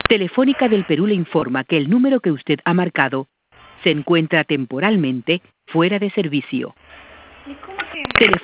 Telefónica del Perú le informa que el número que usted ha marcado se encuentra temporalmente fuera de servicio.